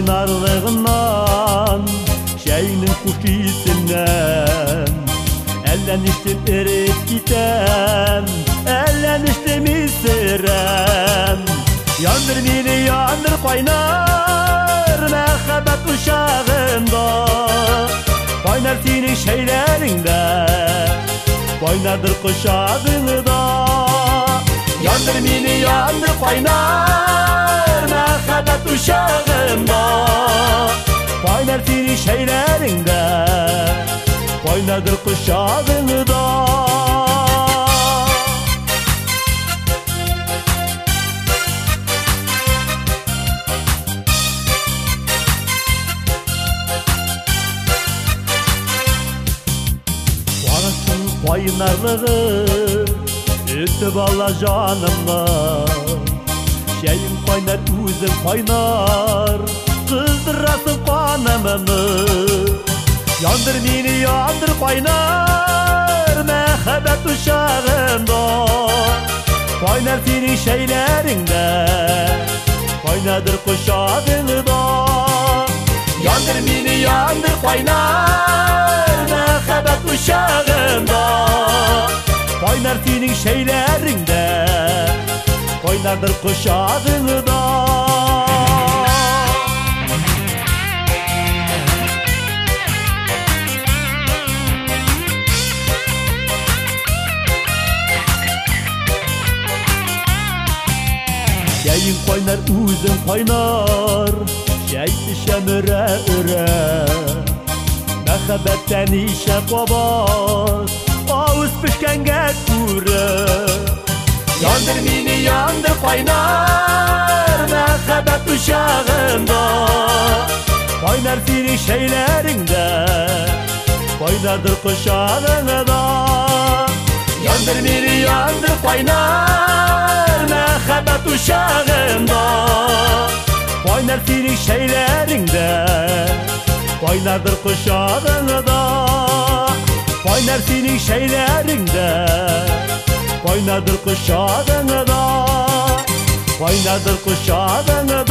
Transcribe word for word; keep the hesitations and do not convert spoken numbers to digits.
oynarlığından, şeyinin kuşisinden, elleniştim erip giden, elleniştim isirem. Yandır beni yandır kaynar mehabbet uşağında, kaynar senin şeylerinde, kaynardır kuşağında. Yandır beni yandır kaynar mehabbet uşağında, kaynar senin şeylerinde, kaynardır kuşağında. Kaynarlığı ötüp ala canımla, şeyim kaynar üzüm kaynar, kızdırasın kanımını. Yandır beni yandır kaynar mehabbet uşağında, kaynar senin şeylerinde, kaynadır kuşağında. Yandır beni yandır kaynar mehabbet uşağında, kaynar senin şeylerinde, kaynardır kuşağında. Şeyin kaynar üzüm kaynar, şeydi şemire üre, mehabbetten işe babat, ağız pişkenge kure. Yandır beni yandır kaynar mehabbet uşağında, kaynar senin şeylerinde, kaynardır kuşağında. Yandır beni yandır kaynar mehabbet uşağında, kaynar senin şeylerinde, kaynardır kuşağında. Kaynar senin şeylerinde, kaynardır kuşağında, kaynardır kuşağında.